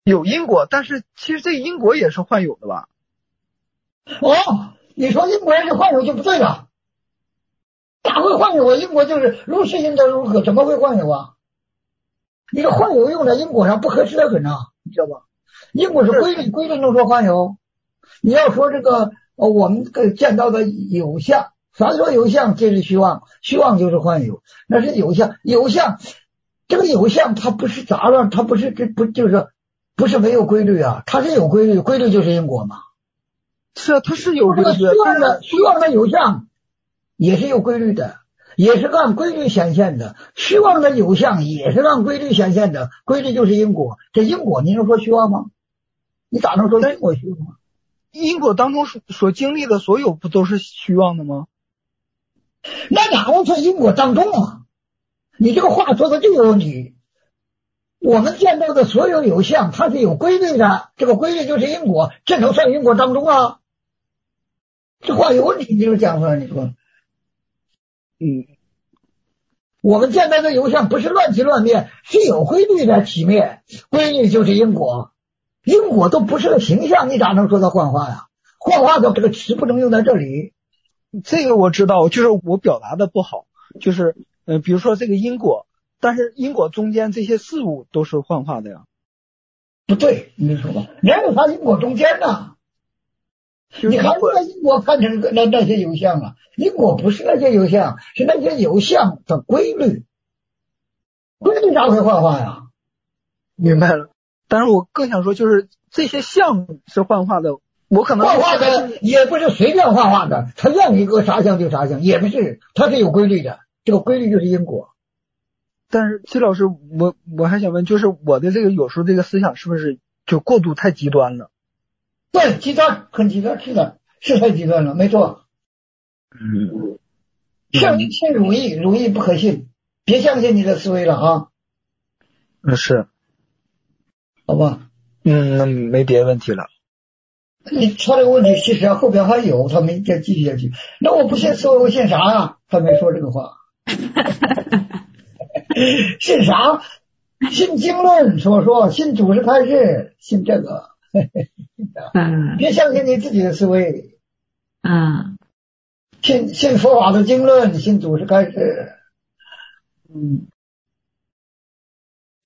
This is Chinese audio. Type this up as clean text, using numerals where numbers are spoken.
有因果，但是其实这个因果也是幻有的吧？ 哦，你说因果是幻有就不对了，哪会幻有啊？因果就是如是因得如何，怎么会幻有啊？你这幻有用在因果上不合适的很啊，你知道吧？因果是规律，规律能说幻有？你要说这个我们见到的有相，啥叫有相？这是虚妄，虚妄就是幻有，那是有相，有相这个有相它不是杂乱，它不是这不就是说不是没有规律啊，它是有规律，规律就是因果嘛。 是啊，它是有规律。 虚妄的有相也是有规律的，也是按规律显现的，虚妄的有相也是按规律显现的，规律就是因果。这因果你能说虚妄吗？你咋能说因果虚妄？ 因果当中所经历的所有不都是虚妄的吗？ 那哪能说因果当中啊？你这个话说的就有问题。我们见到的所有有相，它是有规律的，这个规律就是因果，这能算因果当中啊？这话有问题，你就讲出来，你说？我们见到的有相不是乱起乱灭，是有规律的起灭，规律就是因果，因果都不是个形象，你咋能说它幻化呀？幻化的这个词不能用在这里。 这个我知道，就是我表达的不好，就是比如说这个因果，但是因果中间这些事物都是幻化的呀。 不对，你说吧，哪有啥因果中间呢？你还是把因果看成那些有相啊？因果不是那些有相，是那些有相的规律，规律咋会幻化呀？ 明白了。但是我更想说，就是这些相是幻化的，我可能幻化的也不是随便幻化的，它让你个啥相就啥相，也不是，它是有规律的，这个规律就是因果。 但是季老师，我还想问，就是我的这个有时候这个思想是不是就过度太极端了？ 对，极端，很极端，是的，是太极端了，没错。圣人信汝意，汝意不可信，别相信你的思维了啊。 是， 好吧。 那没别的问题了。 他这个问题其实后边还有，他没再继续下去。那我不信思维，我信啥啊？他没说这个话。信啥？信经论所说，信祖师开示，信这个。别相信你自己的思维。信佛法的经论，信祖师开示。